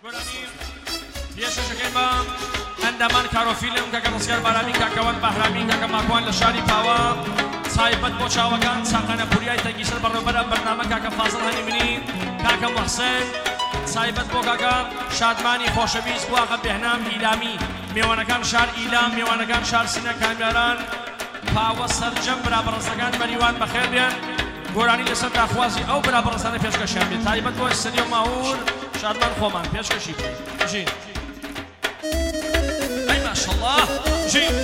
پێشەکەی بە ئەندەمان کارۆفیلم کەکە ڕزگار بارانی کاکەوان بەهرامی کەکە ماکوان لە شاری پاوە سایبەت بۆ چاوەکان چاقانە پوریای تەنگیسەر بەڕێوەبەرە بەرنامە کاکە فازڵ هەنی منی کاکە محسن سایبەت بۆ کاکە شادمانی خۆشەویست بۆ ئاغا بێهنام ئیلامی میوانەکان شار ئیلام میوانەکان شار سینە کامیاران پاوە سەرجەم برابەڕستەکان بەریوان بەخێر بێن گۆرانی لەسەر داخوازی ئەو برابەڕستانە پێشکەشیان بێت تایبەت بۆ سەری و ماهور شادمان خۆمان پێشکەشی ژین ئەی ماشەڵڵا ژین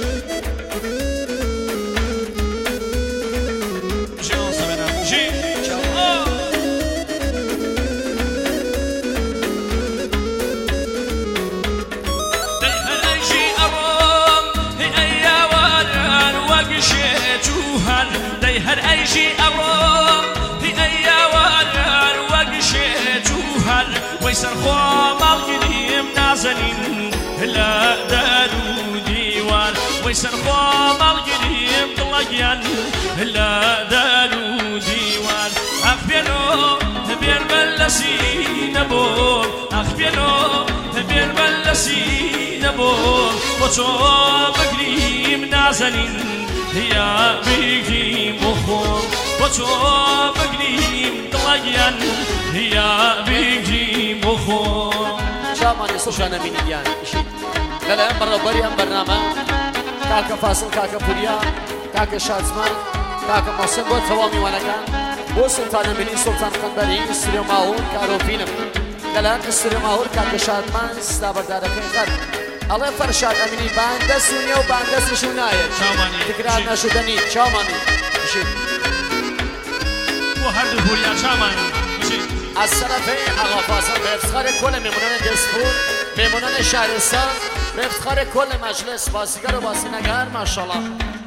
هر أيجي أروم في أيوان وقشيت وهل ويسر خوام القديم نازلين لا دارو ديوان ويسر خوام القديم طلقيان لا دارو ديوان أخبينو بين بلسين بول أخبينو بين بلسين بول وصوب قديم نازلين يا بيجي مخور وصوب قديم طلقيان يا بيجي مخور شاماني صوشانا منيان لا لا أمبر بري أمبر ناما كاكا فاصل كاكا بوريا كاكا شازمان كاكا محسن بو ثوامي ونكان بو سلطان مني سلطان قنبري استريو ماهور كارو فيلم لا لا استريو ماهور كاكا شادمان استابر داركين قرب الله فرشاد أميني باندس ونيا وباندس شوناية شاماني تكرار نشودني شاماني شيء وهرد بوريا شاماني السلفي أغا فاصل بإفتخار كل ميمونان دسپور ميمونان شهرستان بإفتخار كل مجلس باسیگر و باسینگر ماشاءالله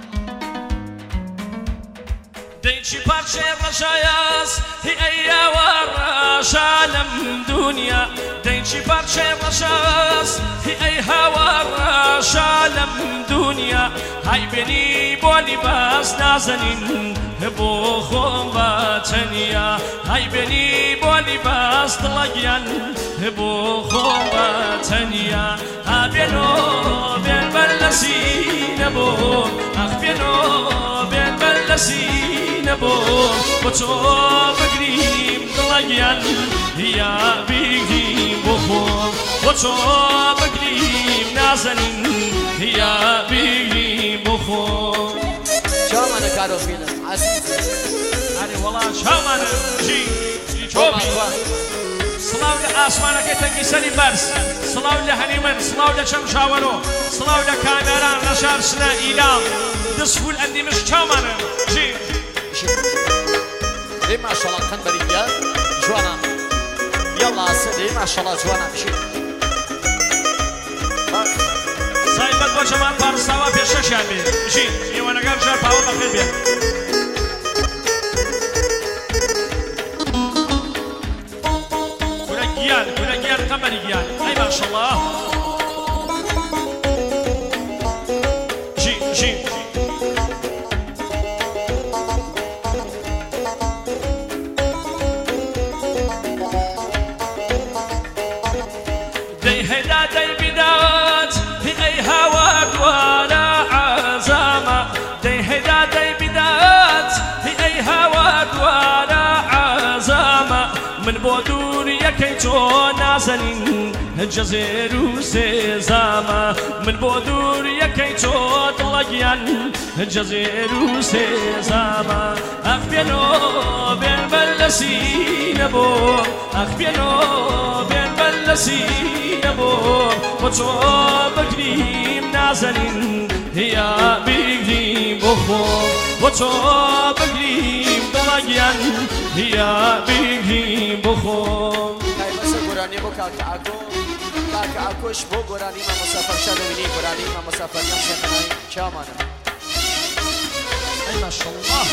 ديتشي بارشي الرشاياس هي أيا وراش عالم دنيا ديتشي بارشي الرشاياس هي أيها وراش عالم دنيا هاي بني بولي باس نازنين بو خوم باتنيا هاي بني بولي باس طلقيان بو خوم باتنيا ها بينو بين بلسين بو أخ بينو بين بلسين بو وصوب قريب طلقيان يا بيجي بخور وصوب قريب نازنين يا بيجي بخور شامانا كارو فيلم عزيزي يعني والله شامانا جي شوفي سلاو لآسمانك تنقي سري برس سلاو لهنيمن سلاو لشمشاورو سلاو لكاميران لشار سنا إيلام دسفول أندي مش شامانا جي ليه ما شاء الله قنبرية جوانا يلا سيدي ما شاء الله جوانا بشي سايبت بو جمال بارستاوا بيششان بي جي يوانقام شار باو بخير بي كنا جيال قمري جيال أي ما شاء الله جي جي دي هدا دي بدات في أي هواك ولا عزامة دي هدا دي بدات في أي هواك ولا عزامة من بودور يكيتو نازنين الجزير وسيزامة من بودور يكيتو طلقيان الجزير وسيزامة أخ بينو بين بلسين بو أخ بينو بين بلسين بو وصوب قريب نازنين يا بيجي بخور وصوب قريب طلقيان يا بيجي بخور گورانی بو کاکا عکوش بو گورانی ما مسافر شده وینی گورانی ما مسافر نمیشه کنایی چامانه أي ما شاء الله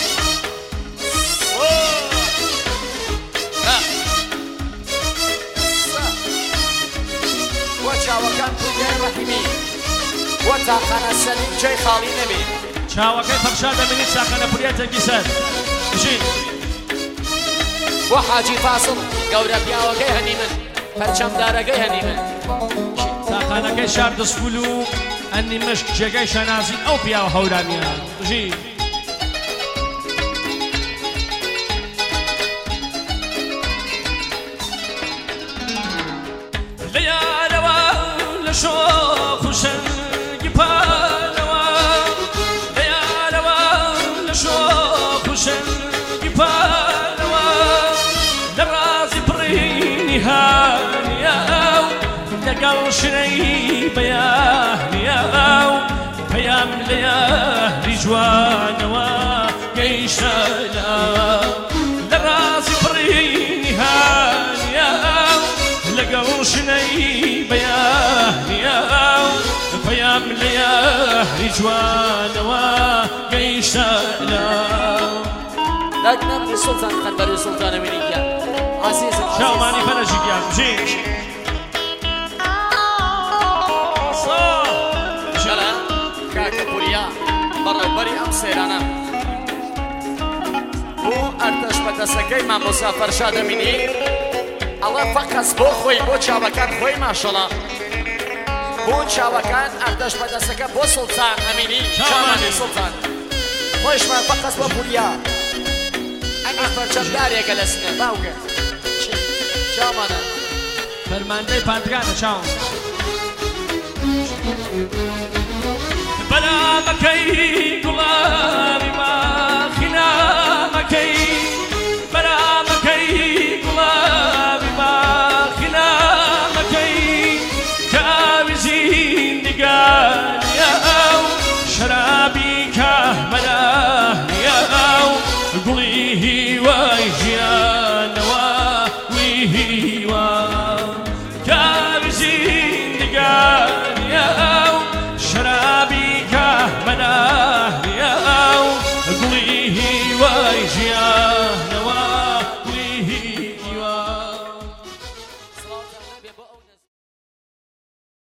وچاوەکان پوگەی ڕەحیمی وە تاقانە سەلیم جێی خاڵی نەبێ چاوەکەی پەخشا دەبینی چاقانە پورێتێکی سەر بژین وە حاجی فاسڵ گەورە پیاوەکەی هەنی من پەرچەمدارەکەی هەنیمە تاقانەکەی شار دەسپول و ئەنی مشک جێگەی شەنازین ئەو پیاوە هەورانیان ژی لە یارەوە لە شۆخ و شەنگی پانەوە لە یارەوە لە شۆخ و شەنگی پانەوە لە ڕازی پڕینی هانیە لەگەڵ شنەی بەیانیە پەیام لە یاری جوانەوە گەیشتە لە ڕازی پڕینی هانیە لەگەڵ شنەی بەیانیە پەیام لە یاری جوانەوە گەیشتە داگنام سلطان خەنبەری سلطانە منیگیان عزیزم شاومانی فەرەجیگیان ژی کاکە پوریا بەڕێوەبەری ئەم سەیرانە بۆ ئەردەش بەدەسەکەی مامۆستا فەرشاد ئەمینی ئەڵێ فەقەس بۆ خۆی بۆ چاوەکان خۆی ماشەڵا بۆ چاوەکان ئەردەش بەدەسەکە بۆ سڵتان ئەمینی شامانی سڵتان خۆشمان فەقەس بۆ پوریا ئەگەر پەرچەمدارێکە لە سنە باوکە شامانە فەرماندەی پادگانە چاوم بەلامەکەی گوڵاری باخ